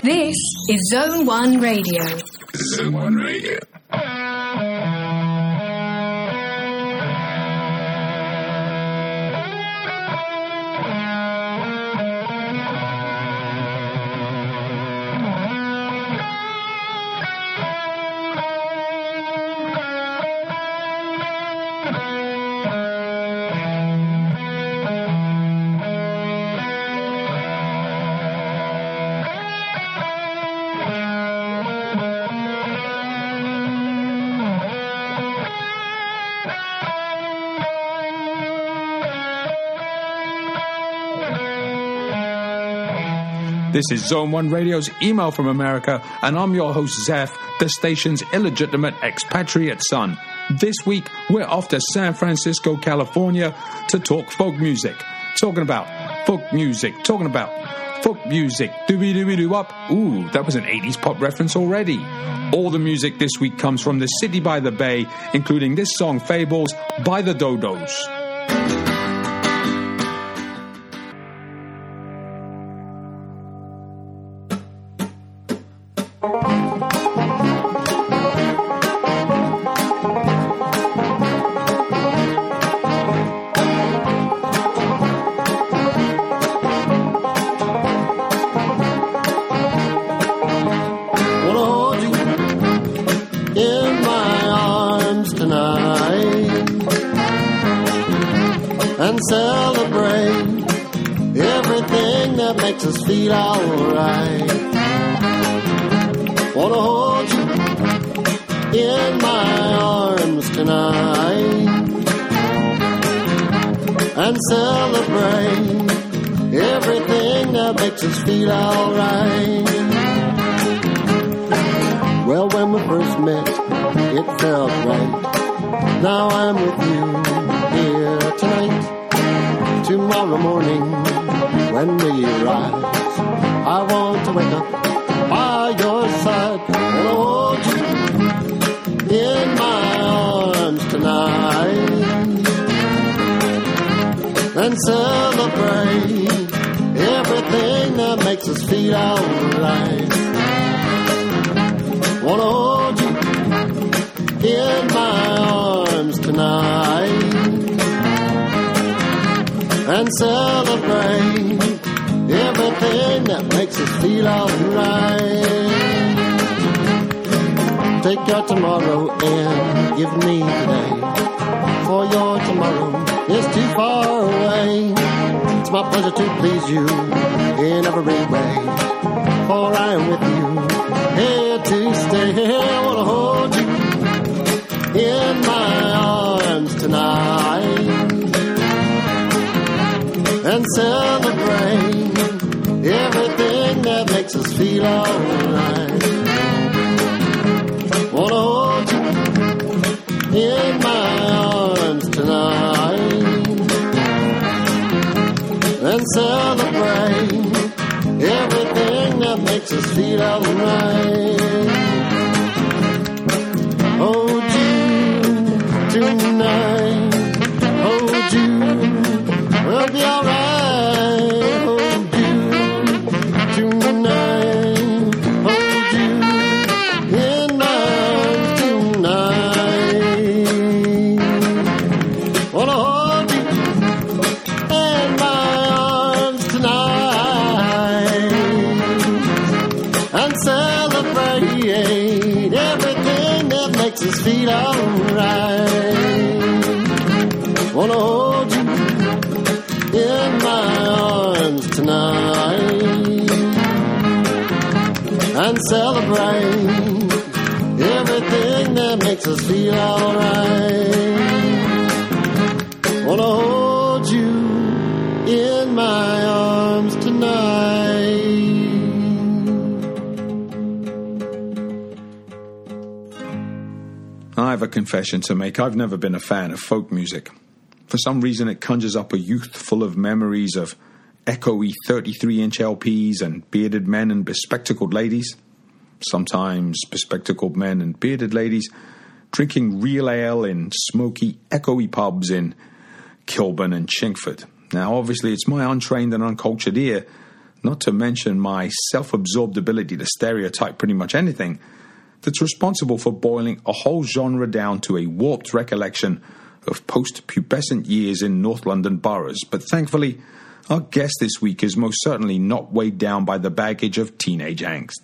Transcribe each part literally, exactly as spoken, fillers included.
This is Zone one Radio. Zone one Radio. This is Zone one Radio's Email from America, and I'm your host, Zeph, the station's illegitimate expatriate son. This week, we're off to San Francisco, California, to talk folk music. Talking about folk music, talking about folk music, doobie-doobie-doo-up. Ooh, that was an eighties pop reference already. All the music this week comes from the city by the bay, including this song, Fables, by the Dodos. Confession to make. I've never been a fan of folk music. For some reason it conjures up a youth full of memories of echoey thirty-three inch L Ps and bearded men and bespectacled ladies, sometimes bespectacled men and bearded ladies, drinking real ale in smoky, echoey pubs in Kilburn and Chingford. Now obviously it's my untrained and uncultured ear not to mention my self-absorbed ability to stereotype pretty much anything, that's responsible for boiling a whole genre down to a warped recollection of post-pubescent years in North London boroughs. But thankfully, our guest this week is most certainly not weighed down by the baggage of teenage angst.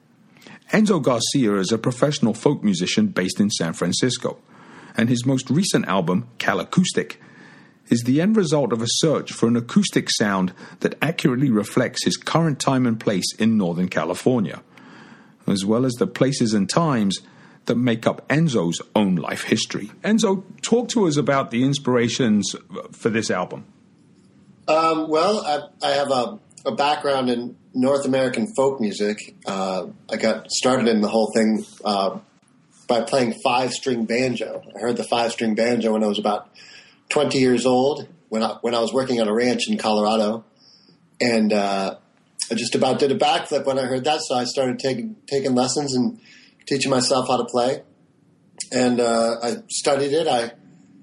Enzo Garcia is a professional folk musician based in San Francisco, and his most recent album, Cal Acoustic, is the end result of a search for an acoustic sound that accurately reflects his current time and place in Northern California, as well as the places and times that make up Enzo's own life history. Enzo, talk to us about the inspirations for this album. Um, well, I, I have a, a background in North American folk music. Uh, I got started in the whole thing uh, by playing five-string banjo. I heard the five-string banjo when I was about twenty years old, when I, when I was working on a ranch in Colorado. And uh, I just about did a backflip when I heard that, so I started taking taking lessons and teaching myself how to play. And uh, I studied it. I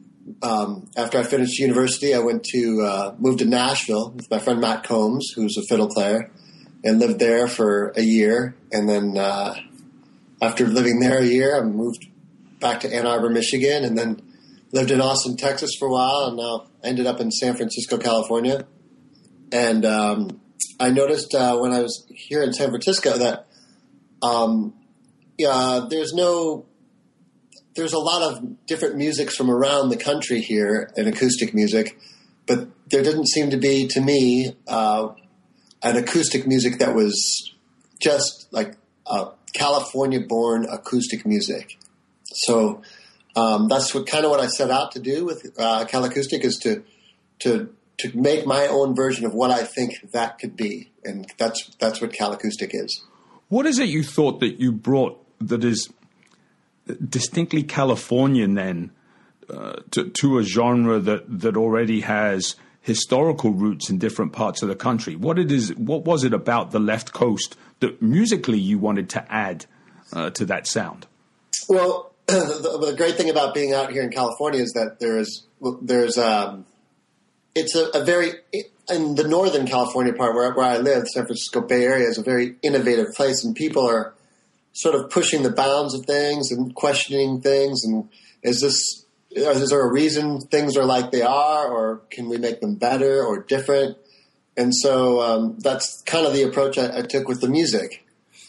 um, after I finished university, I went to uh, moved to Nashville with my friend Matt Combs, who's a fiddle player, and lived there for a year. And then uh, after living there a year, I moved back to Ann Arbor, Michigan, and then lived in Austin, Texas for a while, and now ended up in San Francisco, California. And um, I noticed uh, when I was here in San Francisco that um, yeah, there's no, there's a lot of different musics from around the country here in acoustic music, but there didn't seem to be, to me, uh, an acoustic music that was just like uh, California-born acoustic music. So um, that's what kind of what I set out to do with uh, Cal Acoustic, is to to to make my own version of what I think that could be, and that's that's what Cal Acoustic is. What is it you thought that you brought that is distinctly Californian then uh, to, to a genre that, that already has historical roots in different parts of the country? What it is, what was it about the left coast that musically you wanted to add uh, to that sound? Well, the, the great thing about being out here in California is that there is there's um, it's a, a very in the Northern California part where where I live, San Francisco Bay Area is a very innovative place, and people are sort of pushing the bounds of things and questioning things. And is this is there a reason things are like they are, or can we make them better or different? And so um, that's kind of the approach I, I took with the music.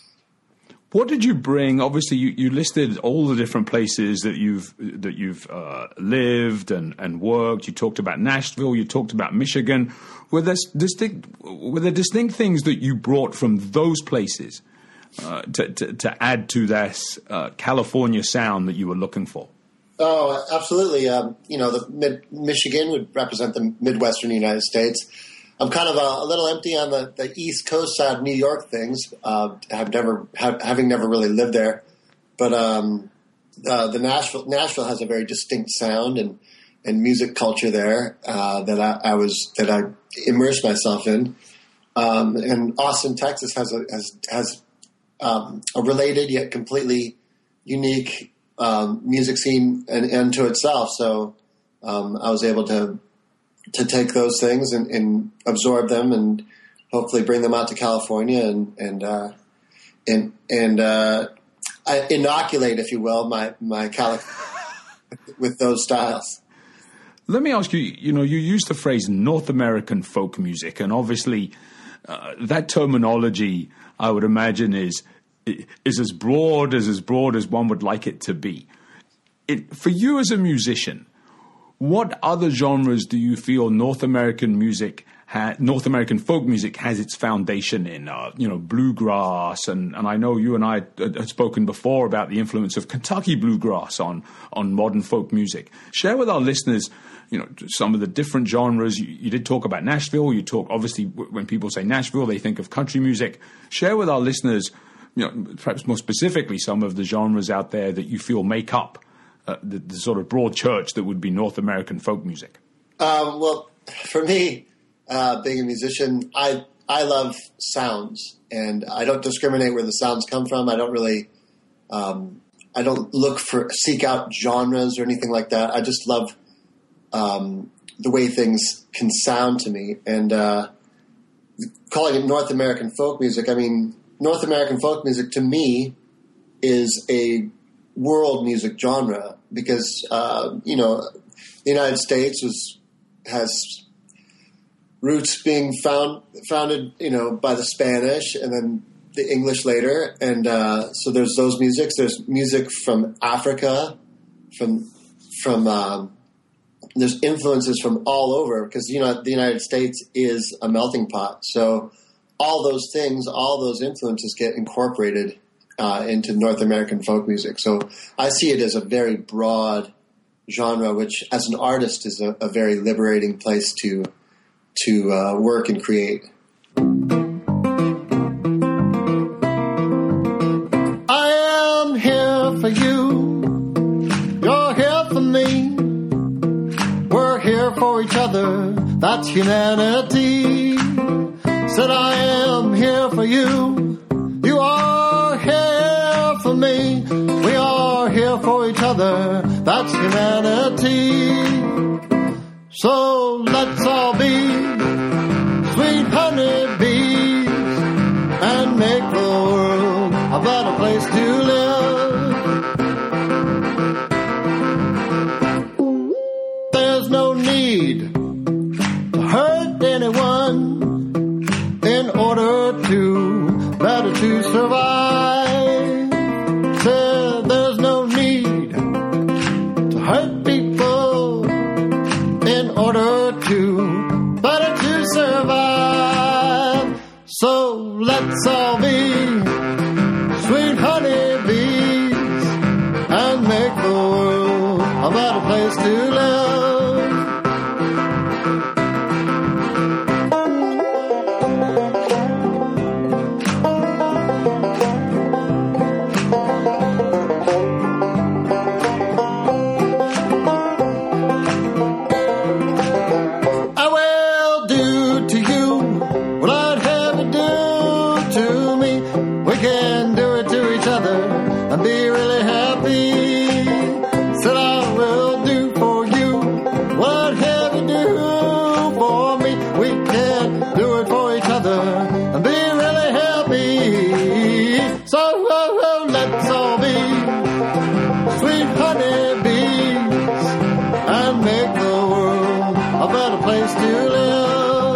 What did you bring? Obviously, you, you listed all the different places that you've that you've uh, lived and, and worked. You talked about Nashville. You talked about Michigan. Were there distinct were there distinct things that you brought from those places uh, to, to to add to this uh, California sound that you were looking for? Oh, absolutely. Um, you know, the mid, Michigan would represent the Midwestern United States. I'm kind of a, a little empty on the, the East Coast side of New York things. Uh, have never have, having never really lived there, but um, uh, the Nashville Nashville has a very distinct sound and, and music culture there uh, that I, I was that I immersed myself in. Um, and Austin, Texas has a has has um, a related yet completely unique um, music scene and unto itself. So um, I was able to. to take those things and, and absorb them and hopefully bring them out to California and, and, uh, and, and, uh, I inoculate, if you will, my, my Cali with those styles. Let me ask you, you know, you use the phrase North American folk music, and obviously uh, that terminology, I would imagine, is, is as broad as as broad as one would like it to be. It, for you as a musician, what other genres do you feel North American music, ha- North American folk music has its foundation in? Uh, you know, bluegrass, and, and I know you and I had spoken before about the influence of Kentucky bluegrass on on modern folk music. Share with our listeners, you know, some of the different genres. You, you did talk about Nashville. You talk, obviously, when people say Nashville, they think of country music. Share with our listeners, you know, perhaps more specifically, some of the genres out there that you feel make up Uh, the, the sort of broad church that would be North American folk music? Um, well, for me, uh, being a musician, I I love sounds, and I don't discriminate where the sounds come from. I don't really, um, I don't look for seek out genres or anything like that. I just love um, the way things can sound to me, and uh, calling it North American folk music, I mean, North American folk music to me is a world music genre because, uh, you know, the United States was has roots being found founded, you know, by the Spanish and then the English later. And uh, so there's those musics. There's music from Africa, from from um, there's influences from all over because, you know, the United States is a melting pot. So all those things, all those influences get incorporated uh, into North American folk music. So I see it as a very broad genre, which as an artist is a, a very liberating place to to uh, work and create. I am here for you. You're here for me. We're here for each other. That's humanity. Said I am here for you. You are here for me. We are here for each other. That's humanity. So let's all be sweet honeybees and make the world a better place to live. There's no need to hurt anyone in order to better to survive. Said there's no need to hurt people in order to better to survive. So let's all be sweet honeybees and make the world a better place to live. And be really happy. Said I will do for you what have you do for me. We can do it for each other and be really happy. So oh, oh, let's all be sweet honeybees and make the world a better place to live.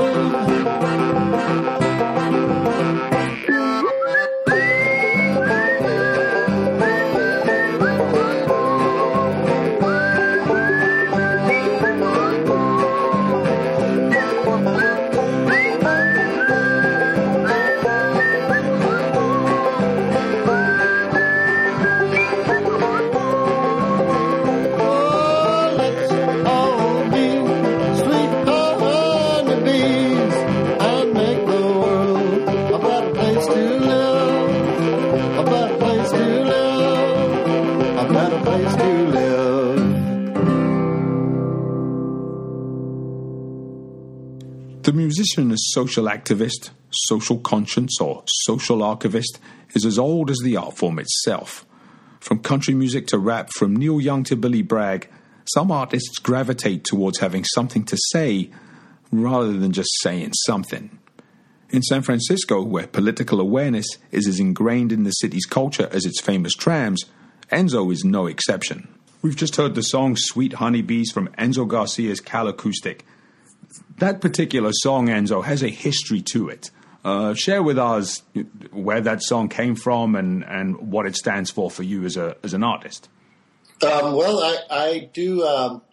The musician as social activist, social conscience, or social archivist is as old as the art form itself. From country music to rap, from Neil Young to Billy Bragg, some artists gravitate towards having something to say rather than just saying something. In San Francisco, where political awareness is as ingrained in the city's culture as its famous trams, Enzo is no exception. We've just heard the song Sweet Honeybees from Enzo Garcia's Cal Acoustic. That particular song, Enzo, has a history to it. Uh, share with us where that song came from and, and what it stands for for you as a as an artist. Um, well, I, I do um,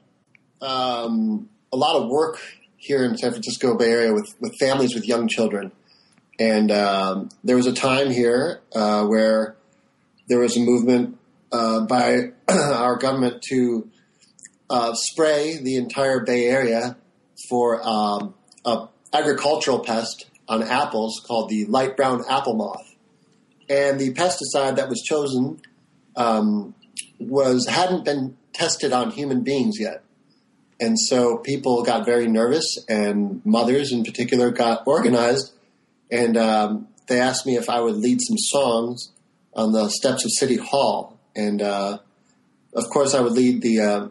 um, a lot of work here in San Francisco Bay Area with, with families with young children. And um, there was a time here uh, where there was a movement uh, by our government to uh, spray the entire Bay Area for um, a agricultural pest on apples called the light brown apple moth. And the pesticide that was chosen um, was hadn't been tested on human beings yet. And so people got very nervous, and mothers in particular got organized, and um, they asked me if I would lead some songs on the steps of City Hall. And uh, of course I would lead the uh,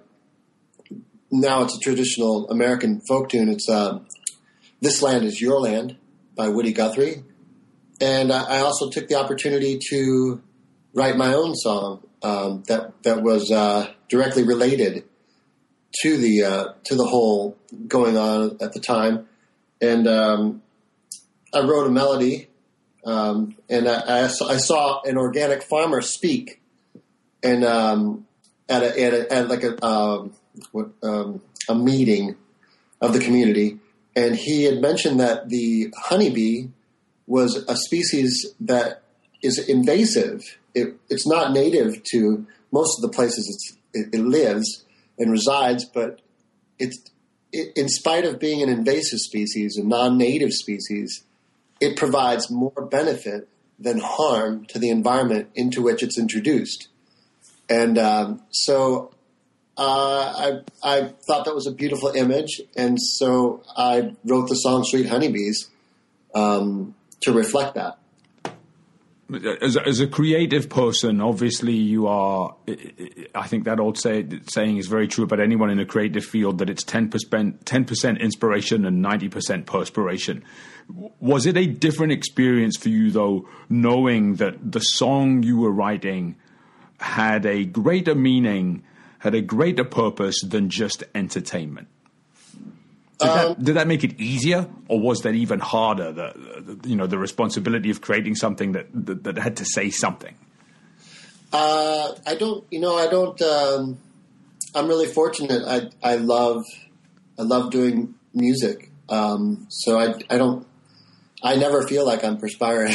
now it's a traditional American folk tune. It's uh, This Land Is Your Land by Woody Guthrie. And I, I also took the opportunity to write my own song um, that that was uh, directly related to the uh, to the whole going on at the time. And um, I wrote a melody, um, and I, I, saw, I saw an organic farmer speak, and um, at a, at, a, at like a um, what, um, a meeting of the community, and he had mentioned that the honeybee was a species that is invasive. It, it's not native to most of the places it's, it, it lives and resides, but it's it, in spite of being an invasive species, a non-native species, it provides more benefit than harm to the environment into which it's introduced. And um, so uh, I, I thought that was a beautiful image, and so I wrote the song Sweet Honeybees um, to reflect that. As a, as a creative person, obviously you are, I think that old say, saying is very true about anyone in a creative field, that it's ten percent, ten percent inspiration and ninety percent perspiration. Was it a different experience for you, though, knowing that the song you were writing had a greater meaning, had a greater purpose than just entertainment? Did, um, that, did that make it easier, or was that even harder? The, the you know the responsibility of creating something that that, that had to say something. Uh, I don't, you know, I don't. Um, I'm really fortunate. I I love I love doing music. Um, so I I don't. I never feel like I'm perspiring,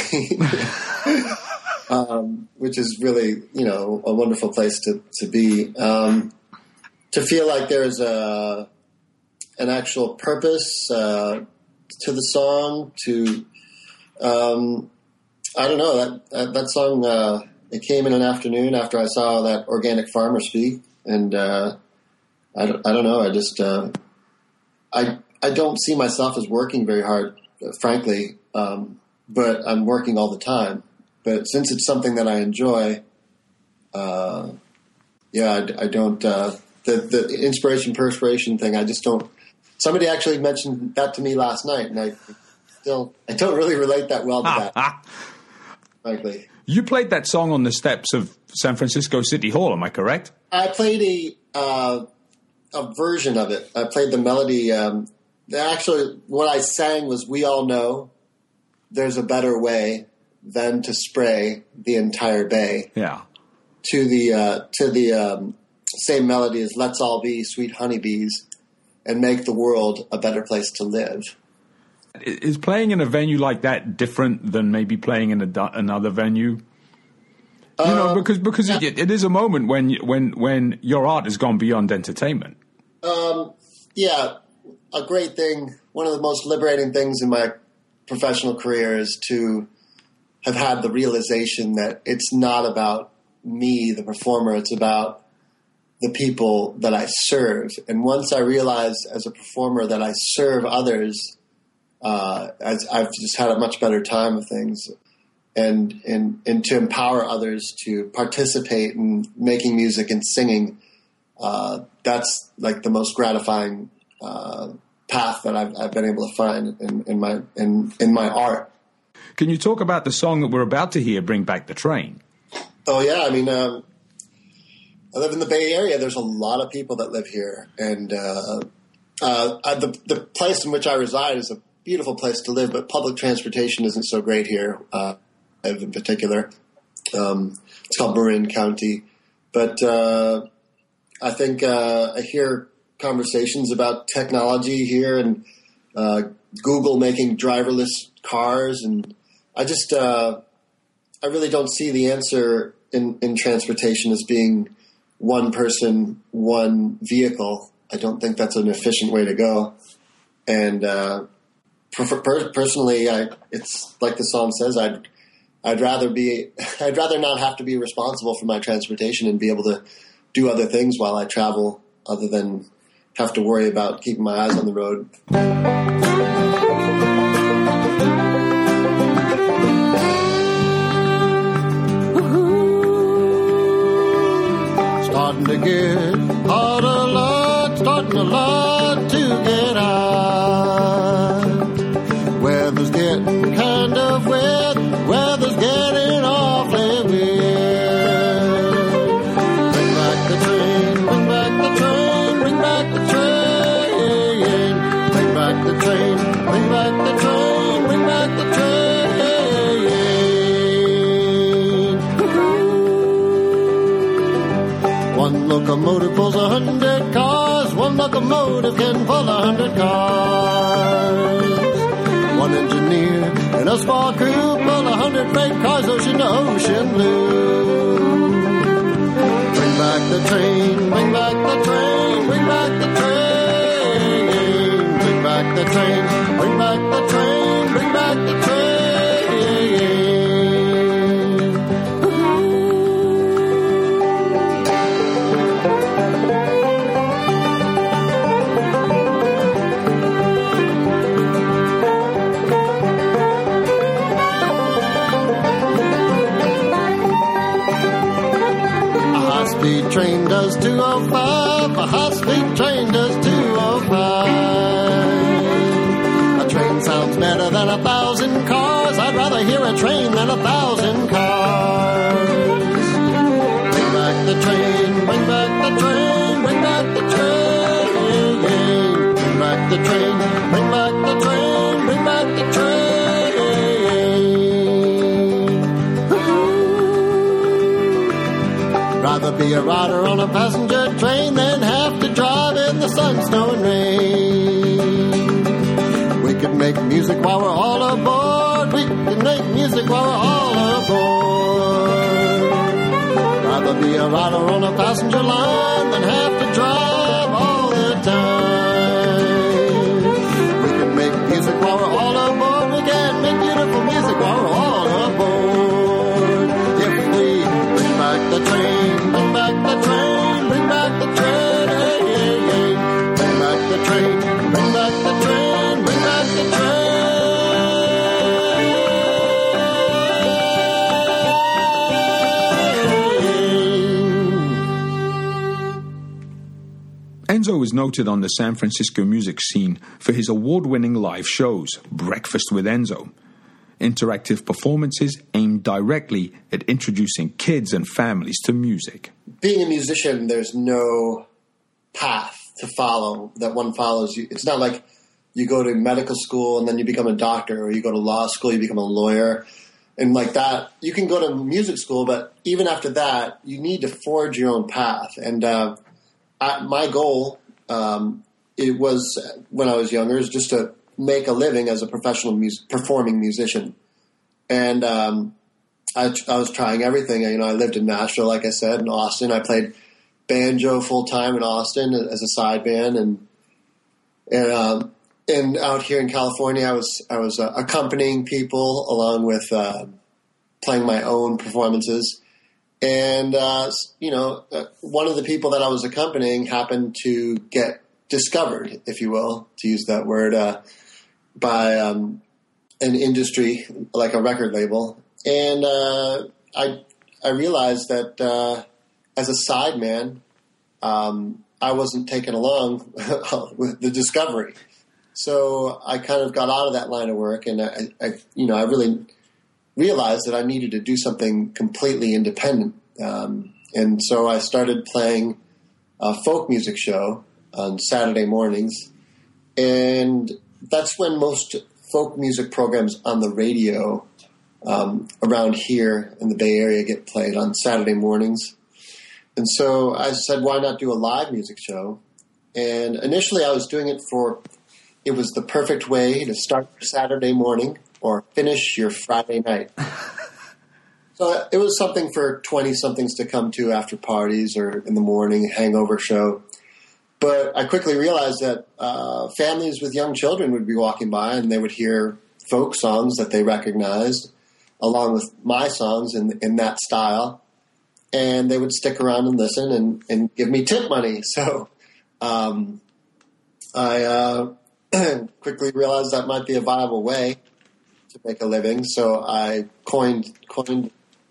um, which is really, you know, a wonderful place to to be. Um, to feel like there's a an actual purpose uh, to the song. To um, I don't know that that, that song. Uh, it came in an afternoon after I saw that organic farmer speak, and uh, I don't, I don't know. I just uh, I I don't see myself as working very hard, frankly, um, but I'm working all the time. But since it's something that I enjoy, uh, yeah, I, I don't. Uh, the the inspiration perspiration thing, I just don't. Somebody actually mentioned that to me last night, and I still I don't really relate that well to that. Frankly, you played that song on the steps of San Francisco City Hall. Am I correct? I played a uh, a version of it. I played the melody. Um, actually, what I sang was "We all know there's a better way than to spray the entire bay." Yeah. To the uh, to the um, same melody as "Let's all be sweet honeybees and make the world a better place to live." Is playing in a venue like that different than maybe playing in a, another venue? You uh, know, because because yeah. it, it is a moment when when when your art has gone beyond entertainment. Um, yeah, a great thing. One of the most liberating things in my professional career is to have had the realization that it's not about me, the performer. It's about the people that I serve. And once I realized as a performer that I serve others, uh, as I've just had a much better time of things, and, and, and to empower others to participate in making music and singing. Uh, that's like the most gratifying, uh, path that I've, I've been able to find in, in my, in, in my art. Can you talk about the song that we're about to hear, Bring Back the Train? Oh yeah. I mean, um, I live in the Bay Area. There's a lot of people that live here, and uh, uh, I, the the place in which I reside is a beautiful place to live, but public transportation isn't so great here. Uh, in particular, um, it's called Marin County, but uh, I think uh, I hear conversations about technology here and uh, Google making driverless cars, and I just uh, I really don't see the answer in, in transportation as being one person, one vehicle. I don't think that's an efficient way to go. And uh, per- per- personally, I, it's like the song says. I'd I'd rather be I'd rather not have to be responsible for my transportation and be able to do other things while I travel, other than have to worry about keeping my eyes on the road. Starting to get hard a lot, starting a lot to get high. Weather's getting One locomotive pulls a hundred cars. One locomotive can pull a hundred cars. One engineer and a small crew pull a hundred freight cars ocean to ocean blue. Bring back the train, bring back the train, bring back the train. Bring back the train, bring back the train, bring back the train. High-speed train does two oh five. A high-speed train does two oh five. A train sounds better than a thousand cars. I'd rather hear a train than a thousand cars. Bring back the train, bring back the train, bring back the train. Bring back the train, bring back the train, bring back the train. Rather be a rider on a passenger train than have to drive in the sun, snow, and rain. We can make music while we're all aboard. We can make music while we're all aboard. Rather be a rider on a passenger line than have to drive all the time. We can make music while we're all aboard. We can make beautiful music while we're all aboard. If we bring back the train, bring back the train, bring back the train, bring back the train, bring back the train, bring back the train. Enzo is noted on the San Francisco music scene for his award-winning live shows, Breakfast with Enzo. Interactive performances aimed directly at introducing kids and families to music. Being a musician, there's no path to follow that one follows. It's not like you go to medical school and then you become a doctor, or you go to law school, you become a lawyer. And like that, you can go to music school, but even after that, you need to forge your own path. And uh, I, my goal, um, it was when I was younger, is just to make a living as a professional mus- performing musician. And um, I, I was trying everything. You know, I lived in Nashville, like I said, in Austin. I played banjo full time in Austin as a side band, and and um, and out here in California, I was I was uh, accompanying people along with uh, playing my own performances. And uh, you know, uh, one of the people that I was accompanying happened to get discovered, if you will, to use that word, uh, by um, an industry like a record label, and uh, I I realized that uh, as a sideman, um, I wasn't taken along with the discovery. So I kind of got out of that line of work, and I, I you know I really realized that I needed to do something completely independent, um, and so I started playing a folk music show on Saturday mornings, and that's when most folk music programs on the radio um, around here in the Bay Area get played on Saturday mornings. And so I said, why not do a live music show? And initially I was doing it for, it was the perfect way to start your Saturday morning or finish your Friday night. So it was something for twenty-somethings to come to after parties or in the morning, hangover show. But I quickly realized that uh, families with young children would be walking by and they would hear folk songs that they recognized along with my songs in, in that style. And they would stick around and listen and, and give me tip money. So um, I uh, quickly realized that might be a viable way to make a living. So I coined, coined,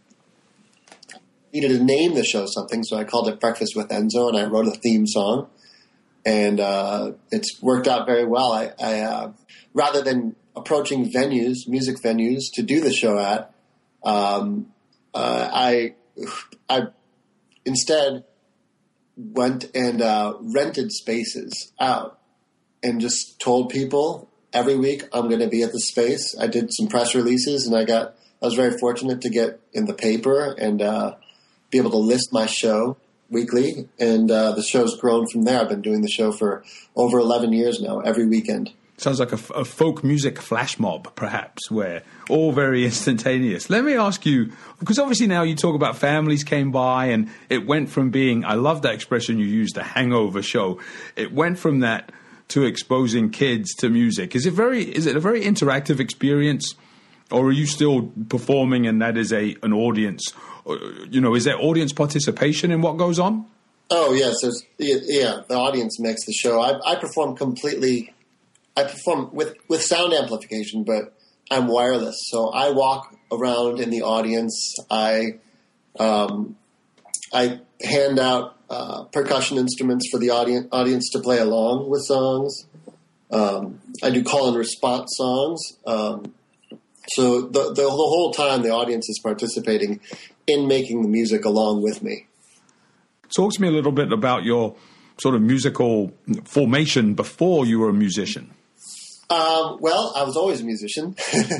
needed to name the show something. So I called it Breakfast with Enzo, and I wrote a theme song. And uh, it's worked out very well. I, I uh, rather than approaching venues, music venues, to do the show at, um, uh, I I instead went and uh, rented spaces out and just told people every week I'm going to be at the space. I did some press releases, and I got I was very fortunate to get in the paper and uh, be able to list my show weekly, and uh, the show's grown from there. I've been doing the show for over eleven years now, every weekend. Sounds like a, a folk music flash mob, perhaps, where all very instantaneous. Let me ask you, because obviously now you talk about families came by and it went from being, I love that expression you used, a hangover show. It went from that to exposing kids to music. Is it very, is it a very interactive experience, or are you still performing and that is a an audience? You know, is there audience participation in what goes on? Oh, yes. There's, yeah, the audience makes the show. I, I perform completely... I perform with, with sound amplification, but I'm wireless. So I walk around in the audience. I um, I hand out uh, percussion instruments for the audience audience to play along with songs. Um, I do call and response songs. Um, so the, the the whole time the audience is participating in making the music along with me. Talk to me a little bit about your sort of musical formation before you were a musician. Um, well, I was always a musician.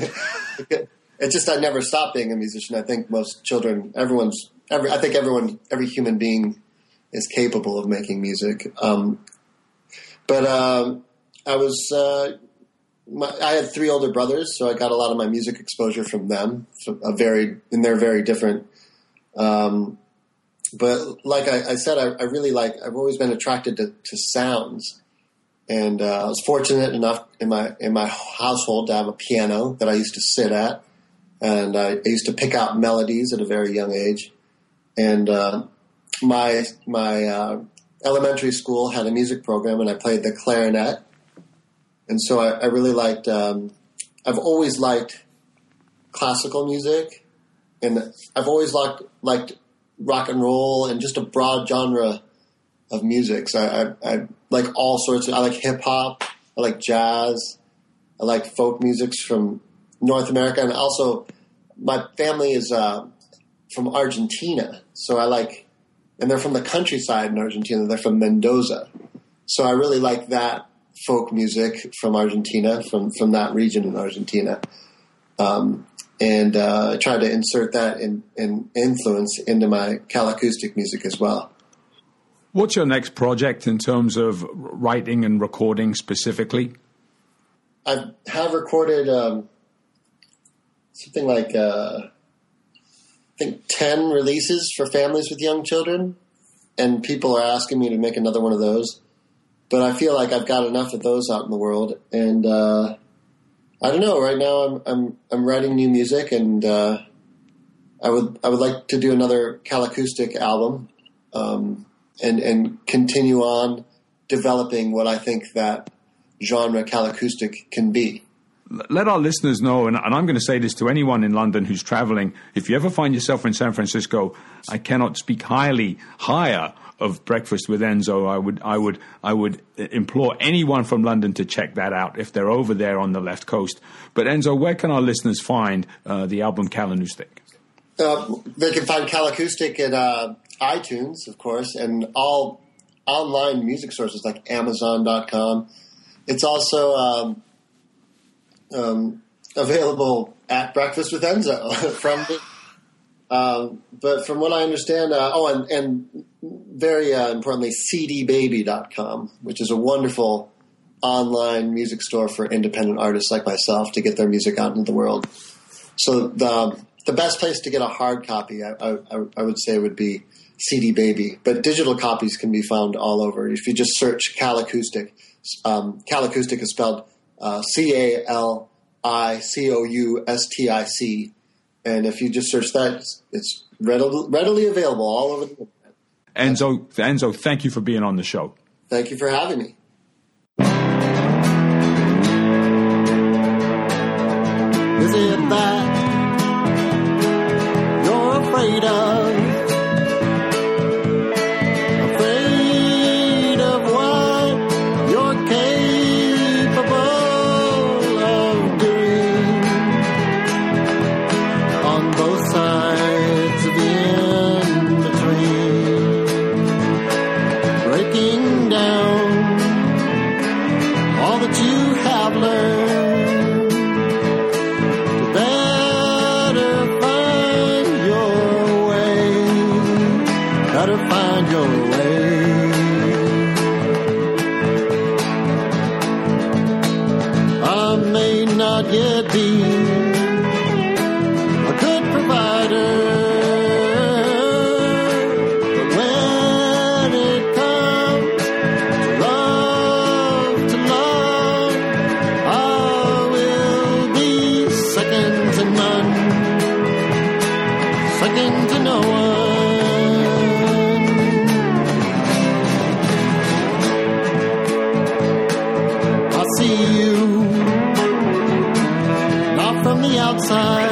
It's just I never stopped being a musician. I think most children, everyone's, every, I think everyone, every human being is capable of making music. Um, but um, I was, uh, my, I had three older brothers, so I got a lot of my music exposure from them. So a very, and they're very different. Um, but like I, I said, I, I really like. I've always been attracted to, to sounds. And uh, I was fortunate enough in my in my household to have a piano that I used to sit at, and I, I used to pick out melodies at a very young age. And uh, my my uh, elementary school had a music program, and I played the clarinet. And so I, I really liked. Um, I've always liked classical music, and I've always liked liked rock and roll and just a broad genre of music. So I, I, I like all sorts of, I like hip hop, I like jazz, I like folk musics from North America, and also my family is uh, from Argentina, so I like, and they're from the countryside in Argentina, they're from Mendoza, so I really like that folk music from Argentina, from, from that region in Argentina, um, and uh, I try to insert that in, in influence into my Cal-acoustic music as well. What's your next project in terms of writing and recording specifically? I have recorded um, something like, uh, I think, ten releases for families with young children, and people are asking me to make another one of those. But I feel like I've got enough of those out in the world, and uh, I don't know. Right now, I'm I'm I'm writing new music, and uh, I would I would like to do another Cal-acoustic album. Um, And, and continue on developing what I think that genre Cal-acoustic can be. Let our listeners know, and, and I'm going to say this to anyone in London who's traveling, if you ever find yourself in San Francisco, I cannot speak highly, higher of Breakfast with Enzo. I would, I would, I would implore anyone from London to check that out if they're over there on the left coast. But Enzo, where can our listeners find uh, the album Cal-acoustic? Uh, they can find Cal-acoustic at uh, iTunes, of course, and all online music sources like Amazon dot com. It's also um, um, available at Breakfast with Enzo. from, um, but from what I understand, uh, oh, and, and very uh, importantly, C D baby dot com, which is a wonderful online music store for independent artists like myself to get their music out into the world. So the the best place to get a hard copy, I, I, I would say, would be C D Baby. But digital copies can be found all over. If you just search Cal-acoustic, um, Cal-acoustic is spelled uh, C A L I C O U S T I C. And if you just search that, it's, it's readily, readily available all over the internet. Enzo, Enzo, thank you for being on the show. Thank you for having me. Is it that you're afraid of? Afraid of what you're capable of doing on both sides of the in-between, breaking down all that you have learned. Better find your way. to no one. I see you, not from the outside.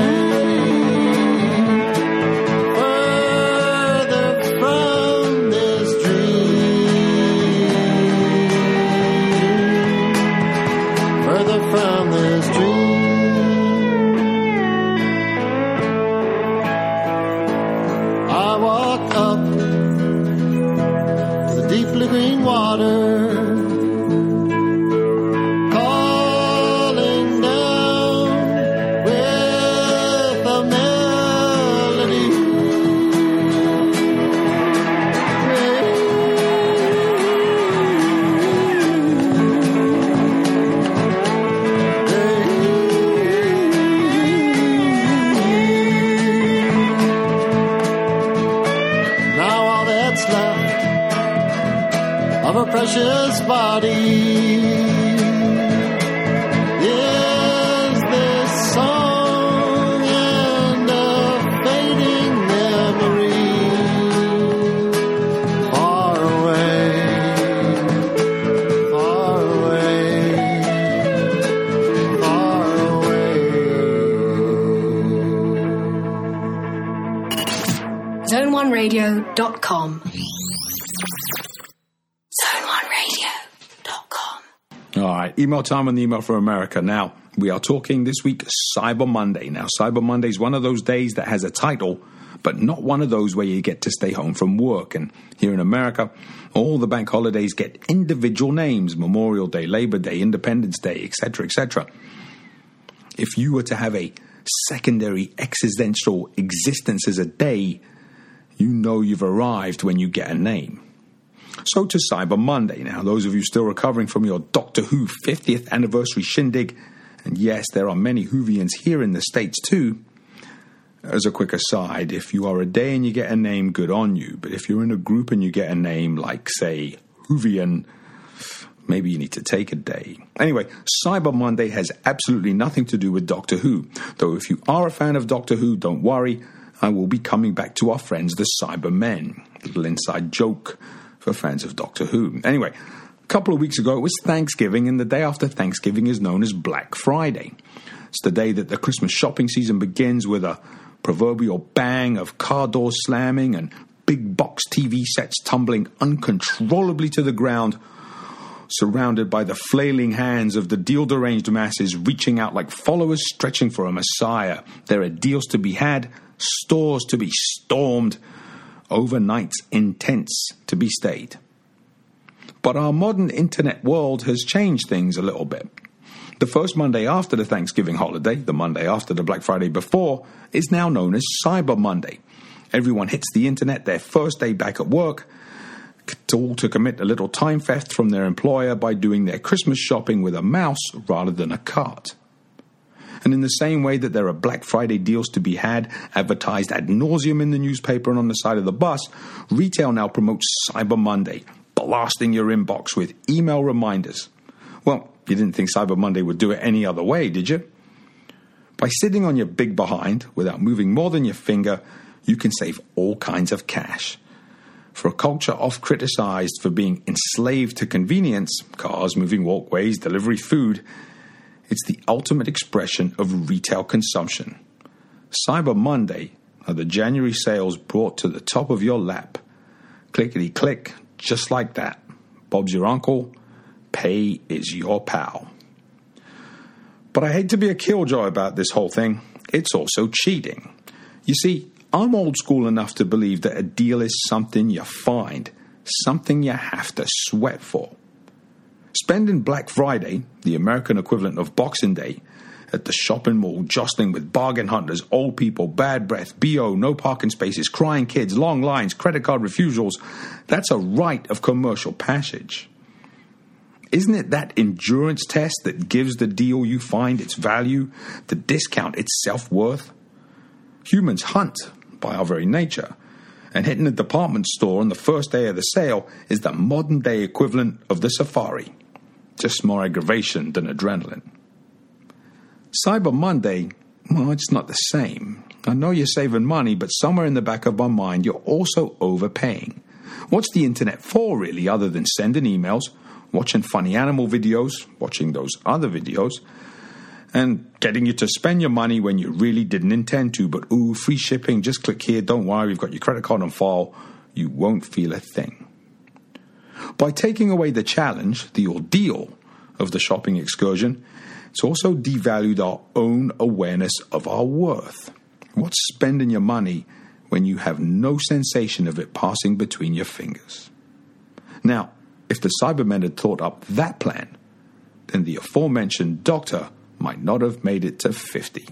Precious body is this song and a fading memory, far away, far away, far away. zone one radio dot com. All right, email time on the Email from America. Now, we are talking this week Cyber Monday. Now, Cyber Monday is one of those days that has a title, but not one of those where you get to stay home from work. And here in America, all the bank holidays get individual names: Memorial Day, Labor Day, Independence Day, et cetera, et cetera. If you were to have a secondary existential existence as a day, you know you've arrived when you get a name. So to Cyber Monday. Now, those of you still recovering from your Doctor Who fiftieth anniversary shindig, and yes, there are many Whovians here in the States too. As a quick aside, if you are a day and you get a name, good on you. But if you're in a group and you get a name like, say, Whovian, maybe you need to take a day. Anyway, Cyber Monday has absolutely nothing to do with Doctor Who. Though if you are a fan of Doctor Who, don't worry, I will be coming back to our friends, the Cybermen. Little inside joke for fans of Doctor Who. Anyway, a couple of weeks ago it was Thanksgiving, and the day after Thanksgiving is known as Black Friday. It's the day that the Christmas shopping season begins with a proverbial bang of car doors slamming and big box T V sets tumbling uncontrollably to the ground, surrounded by the flailing hands of the deal-deranged masses reaching out like followers stretching for a messiah. There are deals to be had, stores to be stormed, overnights in tents to be stayed. But our modern internet world has changed things a little bit. The first Monday after the Thanksgiving holiday, the Monday after the Black Friday before, is now known as Cyber Monday. Everyone hits the internet their first day back at work, all to commit a little time theft from their employer by doing their Christmas shopping with a mouse rather than a cart. And in the same way that there are Black Friday deals to be had, advertised ad nauseum in the newspaper and on the side of the bus, retail now promotes Cyber Monday, blasting your inbox with email reminders. Well, you didn't think Cyber Monday would do it any other way, did you? By sitting on your big behind without moving more than your finger, you can save all kinds of cash. For a culture oft criticized for being enslaved to convenience, cars, moving walkways, delivery food, it's the ultimate expression of retail consumption. Cyber Monday are the January sales brought to the top of your lap. Clickety-click, just like that. Bob's your uncle, pay is your pal. But I hate to be a killjoy about this whole thing. It's also cheating. You see, I'm old school enough to believe that a deal is something you find, something you have to sweat for. Spending Black Friday, the American equivalent of Boxing Day, at the shopping mall jostling with bargain hunters, old people, bad breath, B O, no parking spaces, crying kids, long lines, credit card refusals, that's a rite of commercial passage. Isn't it that endurance test that gives the deal you find its value, the discount its self-worth? Humans hunt by our very nature, and hitting a department store on the first day of the sale is the modern-day equivalent of the safari. Just more aggravation than adrenaline. Cyber Monday well, it's not the same. I know you're saving money, but somewhere in the back of my mind, you're also overpaying. What's the internet for, really, other than sending emails, watching funny animal videos, watching those other videos, and getting you to spend your money when you really didn't intend to, but ooh, free shipping, just click here, don't worry, we've got your credit card on file, you won't feel a thing. By taking away the challenge, the ordeal of the shopping excursion, it's also devalued our own awareness of our worth. What's spending your money when you have no sensation of it passing between your fingers? Now, if the Cybermen had thought up that plan, then the aforementioned doctor might not have made it to fifty.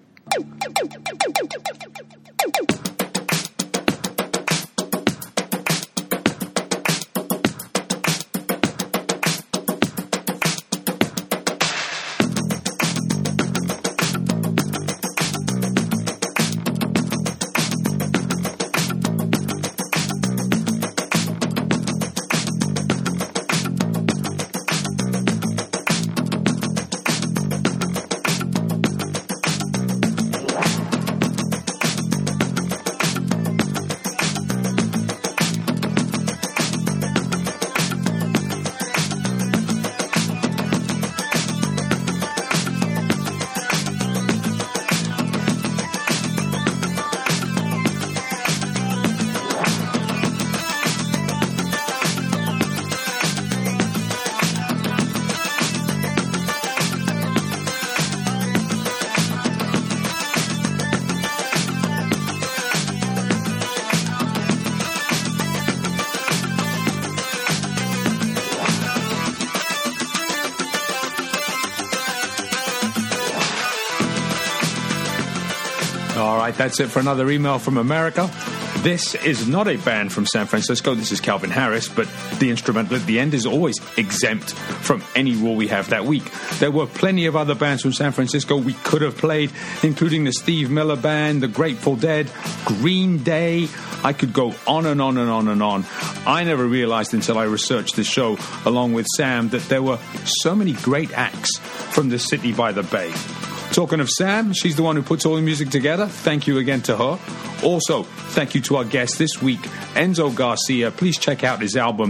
All right, that's it for another email from America. This is not a band from San Francisco. This is Calvin Harris, but the instrumental at the end is always exempt from any rule we have that week. There were plenty of other bands from San Francisco we could have played, including the Steve Miller Band, the Grateful Dead, Green Day. I could go on and on and on and on. I never realized until I researched this show, along with Sam, that there were so many great acts from the city by the bay. Talking of Sam, she's the one who puts all the music together. Thank you again to her. Also, thank you to our guest this week, Enzo Garcia. Please check out his album.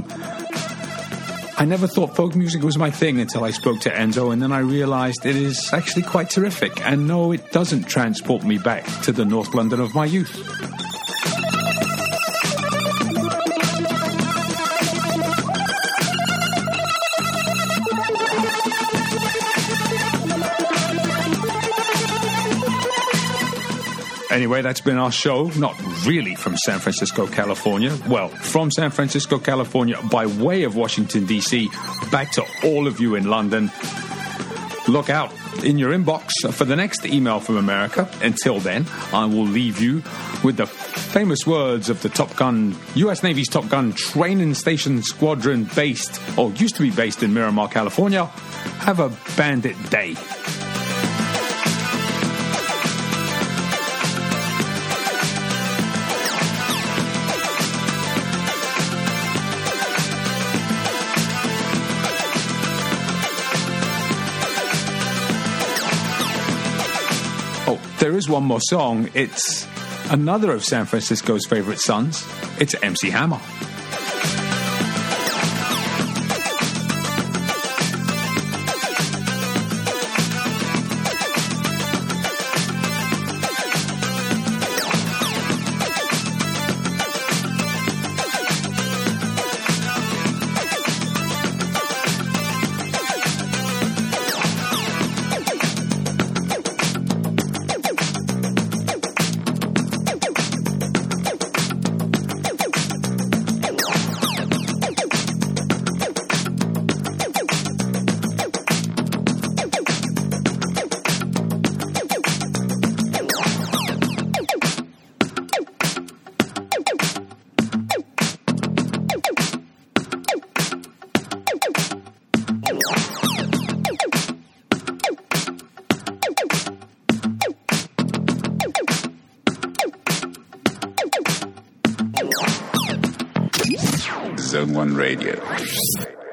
I never thought folk music was my thing until I spoke to Enzo, and then I realized it is actually quite terrific. And no, it doesn't transport me back to the North London of my youth. Anyway, that's been our show, not really from San Francisco, California. Well, from San Francisco, California, by way of Washington, D C, back to all of you in London. Look out in your inbox for the next email from America. Until then, I will leave you with the famous words of the Top Gun, U S Navy's Top Gun Training Station Squadron based, or used to be based in Miramar, California. Have a bandit day. There is one more song. It's another of San Francisco's favorite sons. It's M C Hammer. Zone one Radio.